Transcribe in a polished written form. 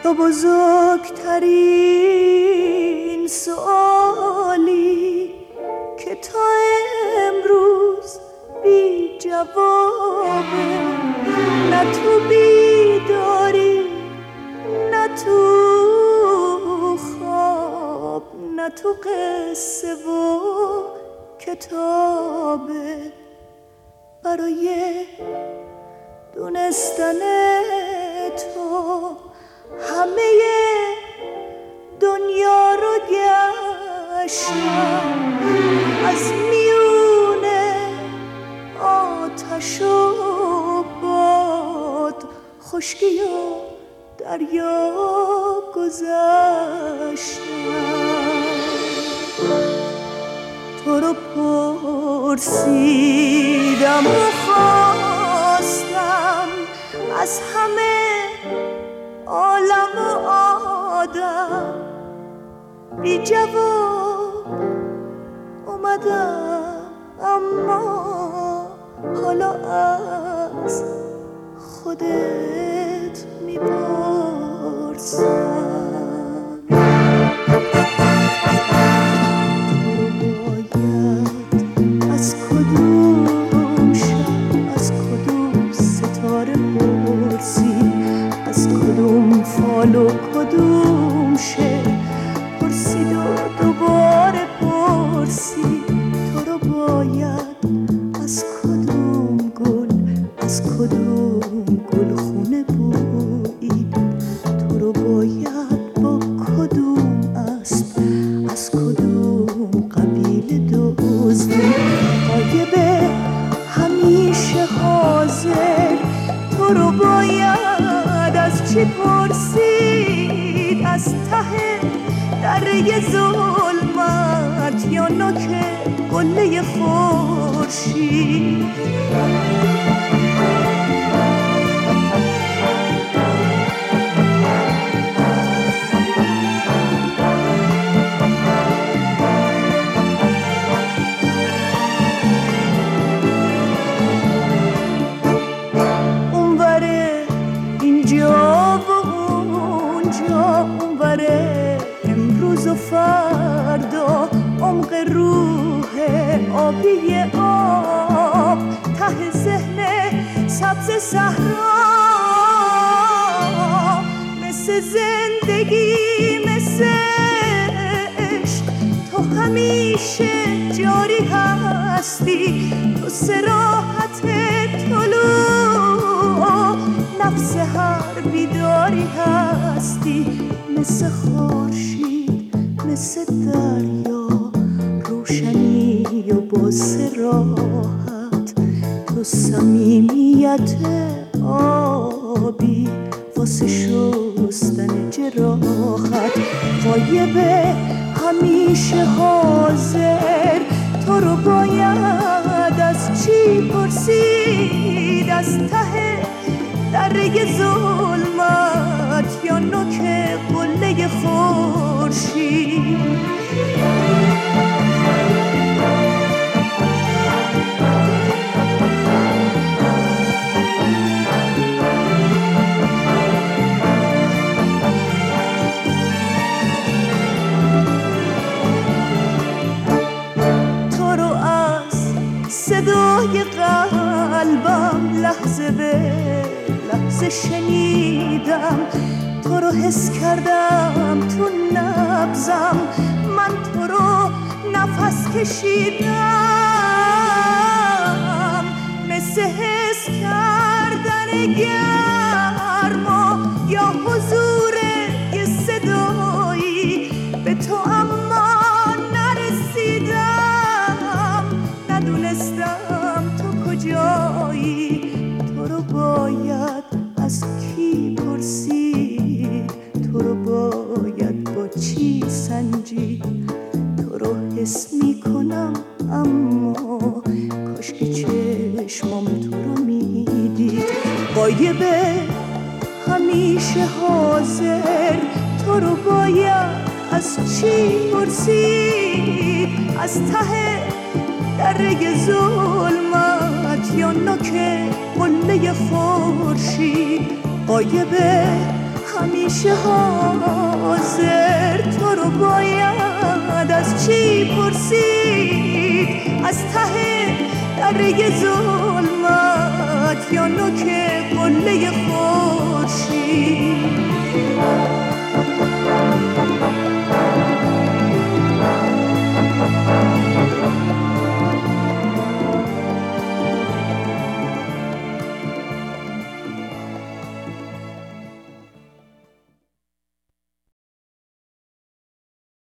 تو بزرگترین سوالی که تا امروز بی جوابه، نه تو بیداری نه تو خواب نه تو قصه و کتابه. برای دونستن تو همه دنیا رو گشتم، از میونه آتش و باد، خشکی و دریا گذشتم. تو رو پرسیدم و خواستم از همه عالم و آدم، بی جواب اومدم، اما حالا از خودت میپرسم. تو باید از کدوم شب، از کدوم ستاره پرسی، از کدوم فال و کدوم شعر پرسید و دوباره پرسی. تو رو باید از کدوم گل، از کدوم گلخونه بویید. تو رو باید با کدوم اسب، از کدوم قبیله دزدید. غایبه همیشه حاضر، تو رو باید از چی پرسید؟ از ته دره ظلمت یا نوک قله خورشید؟ اونوره اینجا و اونجا، اونوره امروز و فردا، عمق روح آبی آب، ته ذهن سبز صحرا، مثل زندگی مثل عشق تو همیشه جاری هستی. تو صراحت طلوع نفس هر بیداری هستی، مثل خورشید مثل دریا، روشنی و با صراحت. تو صمیمیت آبی واسه شستن جراحت. غایبه همیشه حاضر، تو رو باید از چی پرسید؟ از ته دره ظلمت یا نوک قله خورشید؟ تو رو از صدای قلبم لحظه به لحظه شنیدم، تو رو حس کردم تو نبضم، من تو رو نفس کشیدم، مثل حس کردن گرما یا حضور یه صدایی به تو، اما نرسیدم، ندونستم تو کجایی. تو رو باید از کی پرسید؟ تو رو باید با چی سنجید؟ تو رو حس میکنم اما کاش که چشمام تو رو میدید. غایبه همیشه حاضر، تو رو باید از چی پرسید؟ از ته دره ظلمت یا نوک قله خورشید؟ غایبه همیشه حاضر، تو رو باید از چی پرسید؟ از ته دره ظلمت یا نوک قله خود؟